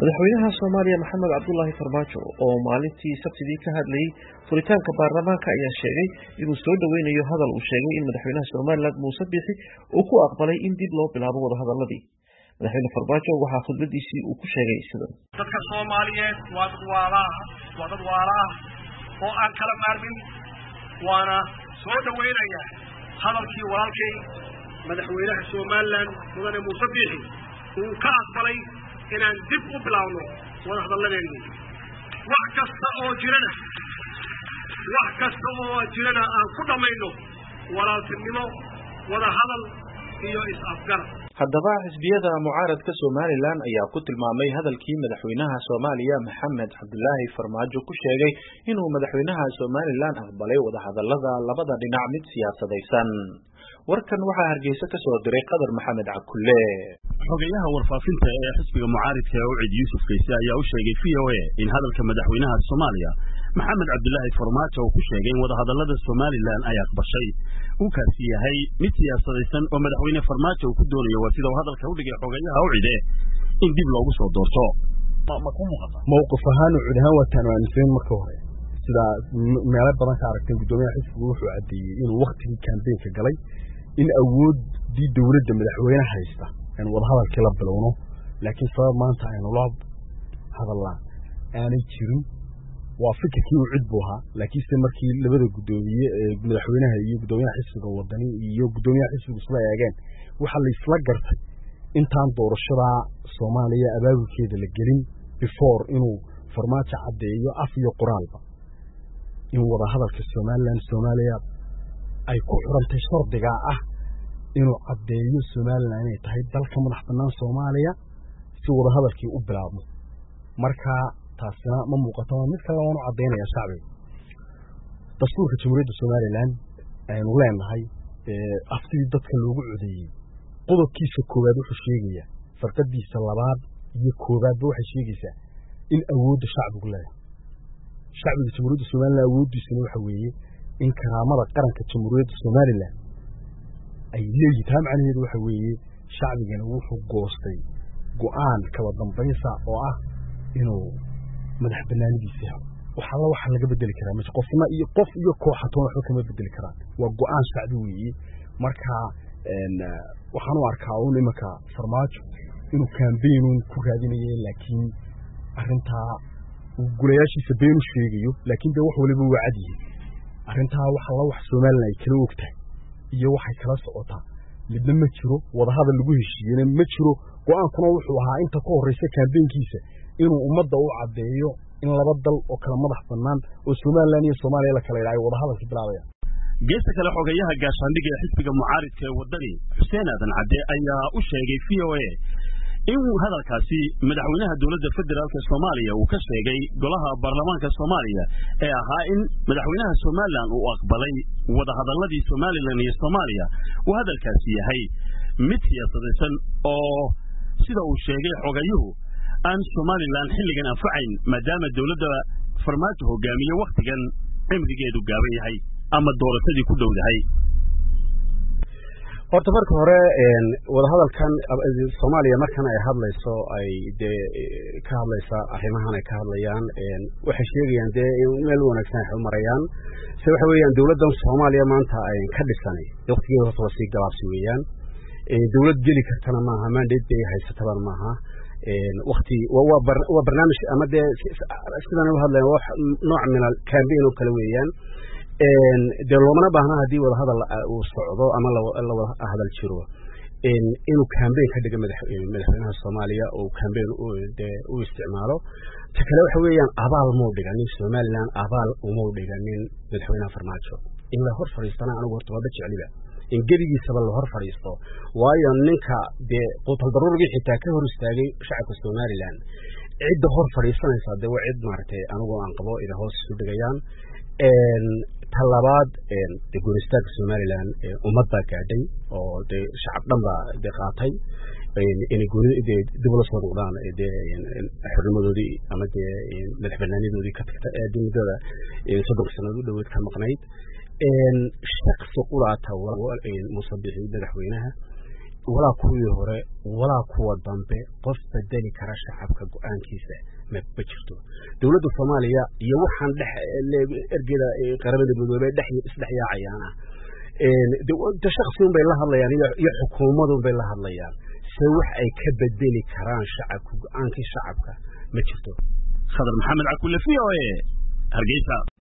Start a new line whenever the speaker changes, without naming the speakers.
madaxweynaha Soomaaliya Maxamed Cabdullaahi Farmaajo oo maalintii Sabtidii ka hadlayay furitaanka baarlamaanka ayaa sheegay inuu soo dhaweynayo hadal uu sheegay in madaxweynaha Soomaaliland Muuse Biixi uu ku aqbalay in dib loo bilaabo wada hadalladii. madaxweyne Farmaajo waxaa khudbadiisii uu ku sheegay sidan:
dadka Soomaaliyeed waa dad waala oo aan kala maarmin, waana soo dhaweynaya hadalkii walaalkay madaxweynaha Soomaaliland mudane Muuse Biixi uu ka aqbalay inaan dib u bilaawno wada hadalladeenni. wax kasta oo jirana aan ku dhamayno walaaltinimo, wada hadal iyo is-afgarad.
haddaba xisbiyada mucaaradka Soomaaliland ayaa ku tilmaamay hadalkii madaxweynaha Soomaaliya Maxamed Cabdullaahi Farmaajo ku sheegay inuu madaxweynaha Soomaaliland aqbalay wada hadallada labada dhinac mid siyaasadaysan. warkan waxaa Hargeysa ka soo diray Qadar Maxamed Cakulle.
xogayaha warfaafinta ee xisbiga mucaaradka Ucid Yuusuf Kayse ayaa u sheegay VOA in hadalka madaxweynaha Soomaaliya Maxamed Cabdullaahi Farmaajo uu ku sheegay in wada hadallada Soomaaliland ay aqbashay uu kaasi yahay mid siyaasadaysan oo madaxweyne Farmaajo uu ku doonayo waa sida uu hadalka u dhigay xogayaha Ucid in dib loogu soo doorto.
mowqif ahaan Ucid ahaan waa taanwaansan marka hore sida meelo badan ka aragtay gudoomiyaha xisbigu wuxuu cadeeyay inuu waqtigii campaign-ka galay in awoodii dawladda madaxweynaha haysta aan wada hadalkii la bilowno, laakiin sabab maanta aynu la hadalnaa aanay jirin. waa fikirkii Ucid buu ahaa, laakiinse markii labada gudoomiye madaxweynaha iyo gudoomiyaha xisbiga wadani iyo gudoomiyaha xisbiga isla eegeen waxa la isla gartay intaan doorashada Soomaaliya abaabulkeeda la gelin before inuu Farmaajo cadeeyo af iyo qoraalba in wada hadalka Soomaaliya ay ku xirantay shardiga ah inuu cadeeyo Soomaaliland inay tahay dalka madax bannaan Soomaaliya si wada hadalkii u bilaabmo. marka taasina ma muuqato mid kale oo cadeynaya shacbiga. dastuurka Jamhuuriyadda Soomaaliland aynu leenahay aftii dadka loogu codeeyay qodobkiisa koowaad wuxuu sheegayaa farqadiisa labaad iyo koowaad waxay sheegaysaa in awoodda shacbigu leeyahay. shacbiga Jamhuuriyadda Soomaaliland awooddiisuna waxa weeye in karaamada qaranka Jamhuuriyadda Soomaaliland ay leeyihiin. macnaheedu waxa weeye shacbigana wuxuu goostay go'aan kala dambaysa oo ah inuu madax bannaanidiisa helo. waxa laga bedeli karaa ma qofna iyo qof iyo kooxatoon waxba kama bedeli karaan. waa go'aan shacbi weeye. marka waxaan u arkaa oo nimanka Farmaajo inuu campaign ku raadinayo, laakiin arrintaa uu gulayaashiisa been u sheegayo, laakiin wax waliba waa cad yihiin. arrintaa wax Soomaaliland ay kala ogtahay iyo waxay kala socotaa midna ma jiro. wada hadal lagu heshiiyay ma jiro. go'aankuna wuxuu ahaa inta ka horeysa campaign-kiisa inuu ummadda u cadeeyo in laba dal oo kala madax bannaan oo Soomaaliland iyo Soomaaliya la kala ilaahay wada hadalka bilaabayaan.
geesta kale xogayaha gaashaandhigga ee xisbiga mucaaradka ee wadani Xuseen Aadan Cadde ayaa u sheegay VOA in hadalkaasi madaxweynaha dawladda federaalka Soomaaliya uu ka sheegay golaha baarlamaanka Soomaaliya ee ahaa in madaxweynaha Soomaaliland uu aqbalay wada hadalladii Soomaaliland iyo Soomaaliya uu hadalkaasi yahay mid siyaasadaysan oo sida uu sheegay xogayuhu aan Soomaaliland xilligan anfacayn maadaama dawladda Farmaajo hogaamiye waqtigan cimrigeedu gaaban yahay ama doorashadii ku dhowdahay.
horta marka hore wada hadalkan Soomaaliya markan ay hadlayso ay ka hadlaysa arrimahan ay ka hadlayaan waxay sheegayaan meel wanaagsan ay marayaan. waxa weeyaan dawladdan Soomaaliya maanta ay ka dhisanay waqtigeeda soo sii gaabsi weeyaan. dawlad geli kartana maaha, mandate bay haysataba maaha. waqti waa barnaamij ama sidaan u hadlayno wax nooc min campaign oo kale weeyaan. loomana baahna haddii wada hadal uu socdo ama la wada hadal jiro inuu campaign ka dhigo madaxweynaha Soomaaliya oo campaign u isticmaalo. ta kale waxa weeyaan abaal muu dhiganin Soomaaliland, abaal uma dhiganin madaxweynaha Farmaajo in la hor fariistana anigu horta waa jeceliba in geligiisaba la hor fariisto. waayo ninka qutal daruurigii xitaa ka hor istaagay shacabka Soomaaliland cidda hor fariisanaysa waa cid maaragtay anigu aan qabo ila hoos isu dhigayaan. talabaad goonistaagga Soomaaliland ummad baa gaadhay oo shacab dhan baa qaatay inay dib ula soo noqdaan xornimadoodii ama madax bannaanidoodii ka tagta muddada 30 sannadood u dhoweed ka maqnayd. shakhsi qulaata Muuse Biixi madaxweynaha
walaa kuwii hore walaa kuwa dambe qof bedeli kara shacabka go'aankiisa ma jirto dawladda Soomaaliya iyo waxaan ergeda qaramada midoobay isdhexyaacayaan dawladda shakhsiyan bay la hadlayaan iyo xukuumaddu bay la hadlayaan si wax ay ka bedeli karaan shacabka go'aankii shacabka ma jirto
Khadar Maxamed Cakulle VOA Hargeysa